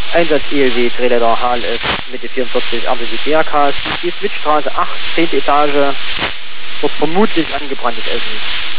Einsatz ELW Drehleiter HLS Mitte 44 RBB BRK, die Switchstraße 8, 10. Etage, wird vermutlich angebranntes Essen.